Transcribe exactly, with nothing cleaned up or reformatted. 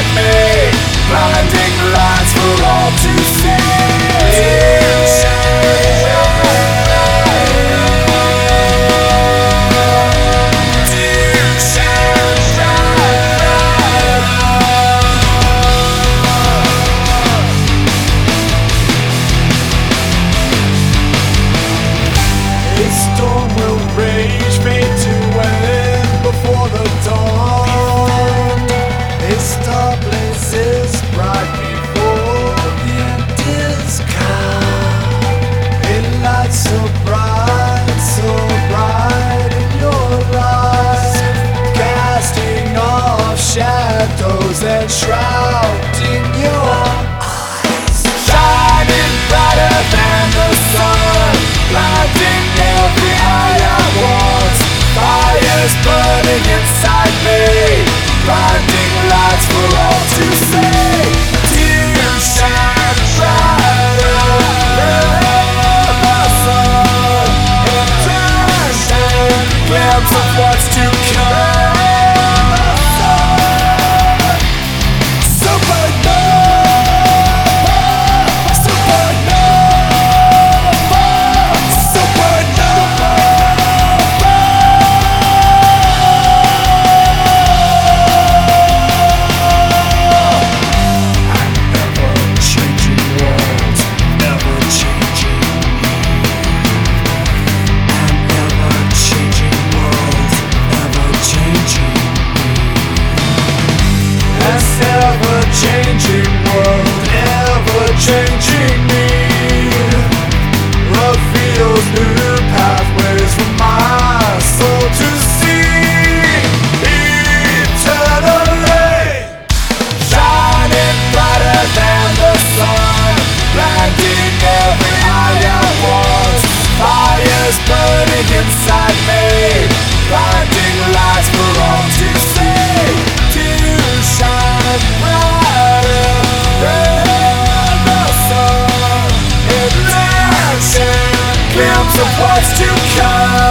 inside me, blinding lights for all to see. A storm will rage, fade to end before the dawn. A star blazes bright before the end is come. A light so bright, so bright in your eyes, casting off shadows and shrouding your eyes. Shining brighter than the sun, blinding every eye at once. Fire's burning inside me, blinding lights for all to see. Tears shine brighter than the sun, and turn glimpse of what's to come. Changing world, ever changing me. Reveals new pathways for my soul to see eternally. Shining brighter than the sun, blinding every eye at once. Fire's burning inside me, blinding lights for all to see. To shine bright glimpse of what's to come.